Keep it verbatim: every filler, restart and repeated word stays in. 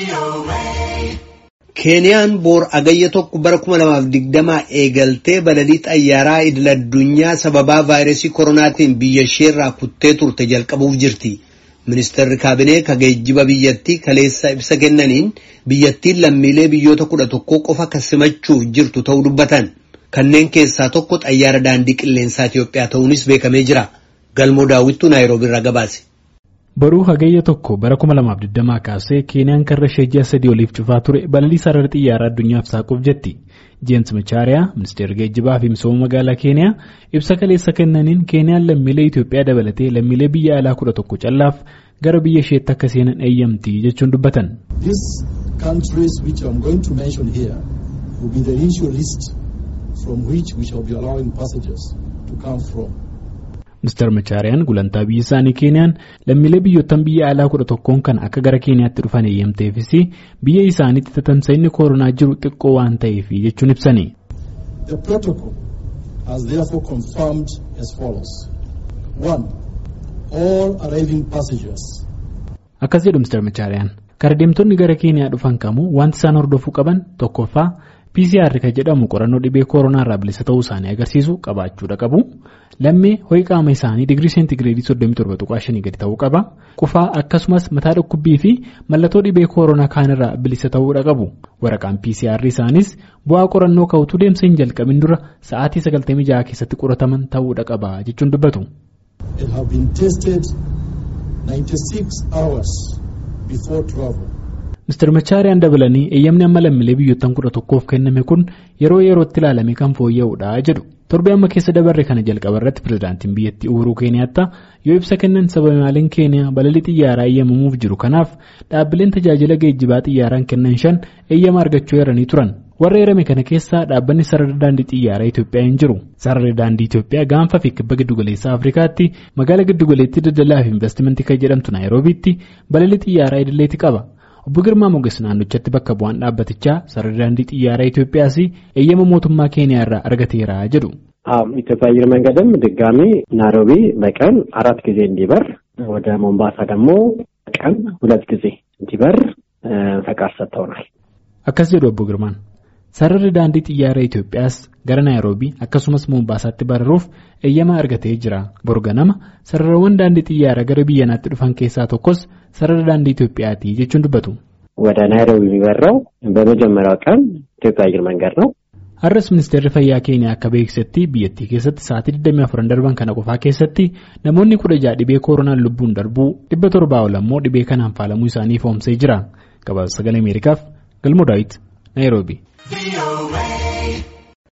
Keeniyaan boor agayya tokko bara kuma lamaaf digdamaa eegaltee balalii xayyaaraa idil addunyaa sababaa vaayirasii koronaatiin biyya isheerraa kuttee turte jalqabuuf jirti. Ministeerri kaabinee geejjiba biyyattii kaleessa ibsa kennaniin biyyattiin lammiilee biyyoota kudha tokkoo qofa kasimachuuf jirtu ta'uu dubbatan. Kanneen keessaa tokko xayyaara daandii qilleensaa Itiyoophiyaa ta'uunis beekamee jira. Galmoo daawwittuu Naayiroobii irraa gabaase. Baruu hagayya tokko bara kuma lamaaf digdamaa kaasee Keeniyaan karra ishee ji'a sadii oliif cufaa ture balalii sarara xiyyaaraa addunyaaf saaquuf jetti. Jeems Machaariyaa, ministeerri geejjibaa fi misooma magaalaa Keeniyaa ibsa kaleessa kennaniin Keeniyaan lammiilee Itiyoophiyaa dabalatee lammiilee biyya alaa kudha tokko callaaf gara biyya isheetti akka seenan eeyyamti jechuun dubbatan. These countries which I'm going to mention here will be the initial list from which we shall be allowing passengers to come from. Mister Machaariyaan gulantaa biyya isaanii Keeniyaan lammiilee biyyootan biyya alaa kudha tokkoon kan akka gara Keeniyaatti dhufan eeyyamteefis biyya isaaniitti tatamsa'inni koronaa jiru xiqqoo waan ta'eef jechuun ibsani. The protocol has therefore confirmed as follows. One, all arriving passengers. Akkas jedhu Mister Machaariyaan karaa deemtonni gara Keeniyaa dhufan kamuu wanti isaan hordofuu qaban tokkoffaa P C R kan jedhamu qorannoo dhibee koronaa irraa bilisa ta'uu isaanii agarsiisu qabaachuudha qabu. Lammii ho'i qaama isaanii digirii seentigireedii soddomii torba tuqaa shanii gadi ta'uu qaba. Qufaa akkasumas mataa dhukkubbii fi mallattoo dhibee koronaa kaanirraa bilisa ta'uudha qabu. Waraqaan P C R isaanis bu'aa qorannoo ka'utu deemsa hin jalqabin dura sa'aatii sagaltamii jaha keessatti qorataman ta'uudha qaba jechuun dubbatu. It have been tested ninety-six hours before travel. Mister Machaariyaan dabalanii eeyyamni amma lammiilee biyyootan kudha tokkoof kenname kun yeroo yerootti ilaalamee kan fooyya'uudha jedhu. Torbee amma keessa dabarre kana jalqaba irratti pirezidaantiin biyyattii Uhuru Keeniyaattaa yoo ibsa kennan sababaaleen Keeniyaa balalii xiyyaaraa eeyyamamuuf jiru kanaaf dhaabbileen tajaajila geejjibaa xiyyaaraan kennan shan eeyyama argachuu eeranii turan. Warra eerame kana keessaa dhaabbanni sarara daandii xiyyaaraa Itiyoophiyaa hin jiru. Sararri daandii Itiyoophiyaa gaanfa fi kibba giddugaleessaa Afrikaatti magaalaa giddugaleettii daldalaa fi investimentii kan jedhamtu Naayiroobiitti balalii xiyyaaraa idileetti qaba. Obbo Girmaa Moges naannochatti bakka bu'aan dhaabbatichaa sarara daandii xiyyaaraa Itiyoophiyaas eeyyama mootummaa Keeniyaa irraa argateera jedhu. ኢትዮጵያ አየር መንገድም ድጋሚ ናይሮቢ በቀን አራት ጊዜ እንዲበር ወደ ሞምባሳ ደግሞ በቀን ሁለት ጊዜ እንዲበር ፈቃድ ሰጥተውናል። አካስ jedhu Obbo Girmaan sararri daandii xiyyaaraa Itiyoophiyaas gara Naayiroobii akkasumas Mombaasaatti bararuuf eeyyama argatee jira. Borganama sararawwan daandii xiyyaaraa gara biyyanaatti dhufan keessaa tokkos sarara daandii Itiyoophiyaati jechuun dubbatu. ወደ ናይሮቢ የሚበረው በመጀመሪያው ቀን ኢትዮጵያ አየር መንገድ ነው። Har'as ministeerri fayyaa Keeniyaa akka beeksisetti biyyattii keessatti sa'aatii digdamii afur darban kana qofaa keessatti namoonni kudha jaha dhibee koronaan lubbuun darbuu dhibba torbaa ol ammoo dhibee kanaan faalamuu isaanii foomsee jira. Gabaasa sagalee Ameerikaaf Galmoo Daawit Naayiroobii.